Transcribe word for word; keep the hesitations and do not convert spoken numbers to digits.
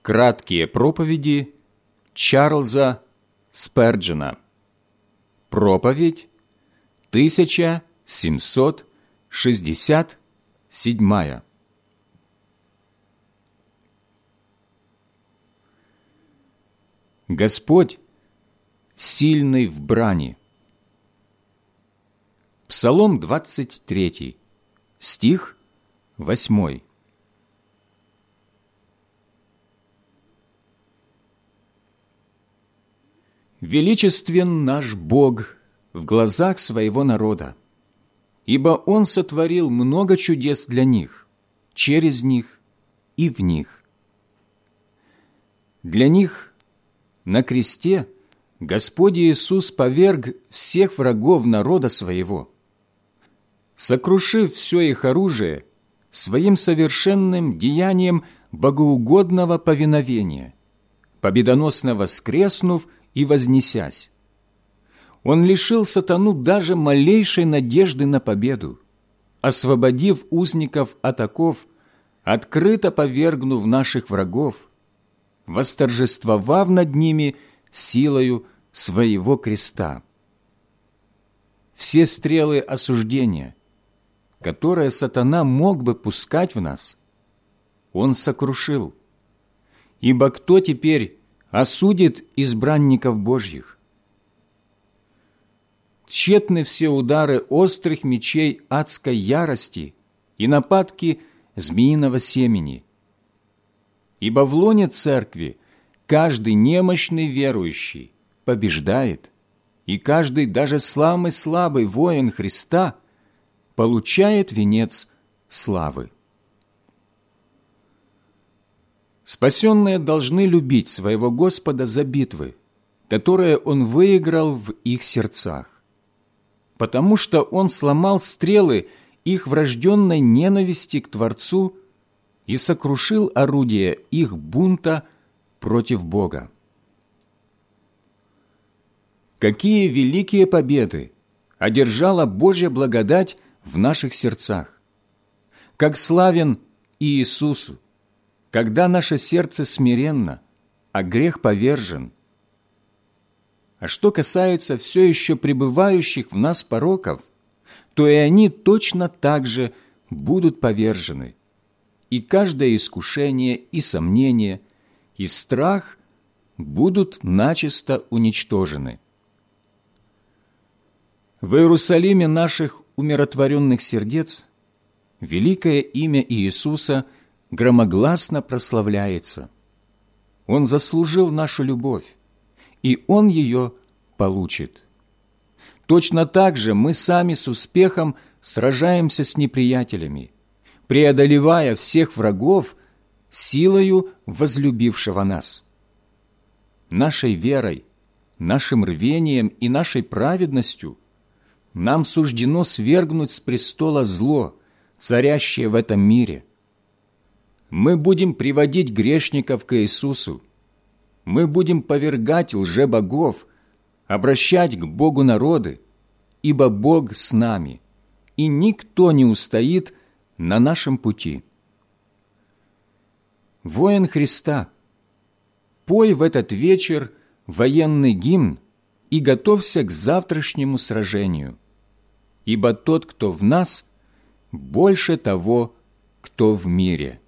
Краткие проповеди Чарльза Сперджена. Проповедь тысяча семьсот шестьдесят седьмая. Господь сильный в брани. Псалом двадцать третий, стих восьмой. Величествен наш Бог в глазах своего народа, ибо Он сотворил много чудес для них, через них и в них. Для них на кресте Господь Иисус поверг всех врагов народа своего, сокрушив все их оружие своим совершенным деянием богоугодного повиновения, победоносно воскреснув и вознесясь. Он лишил сатану даже малейшей надежды на победу, освободив узников от оков, открыто повергнув наших врагов, восторжествовав над ними силою своего креста. Все стрелы осуждения, которые сатана мог бы пускать в нас, он сокрушил. Ибо кто теперь осудит избранников Божьих? Тщетны все удары острых мечей адской ярости и нападки змеиного семени. Ибо в лоне церкви каждый немощный верующий побеждает, и каждый, даже самый слабый воин Христа, получает венец славы. Спасенные должны любить своего Господа за битвы, которые Он выиграл в их сердцах, потому что Он сломал стрелы их врожденной ненависти к Творцу и сокрушил орудие их бунта против Бога. Какие великие победы одержала Божья благодать в наших сердцах! Как славен Иисусу, когда наше сердце смиренно, а грех повержен. А что касается все еще пребывающих в нас пороков, то и они точно так же будут повержены, и каждое искушение и сомнение, и страх будут начисто уничтожены. В Иерусалиме наших умиротворенных сердец великое имя Иисуса громогласно прославляется. Он заслужил нашу любовь, и Он ее получит. Точно так же мы сами с успехом сражаемся с неприятелями, преодолевая всех врагов силою возлюбившего нас. Нашей верой, нашим рвением и нашей праведностью нам суждено свергнуть с престола зло, царящее в этом мире. Мы будем приводить грешников к Иисусу. Мы будем повергать лжебогов, обращать к Богу народы, ибо Бог с нами, и никто не устоит на нашем пути. Воин Христа, пой в этот вечер военный гимн и готовься к завтрашнему сражению, ибо тот, кто в нас, больше того, кто в мире.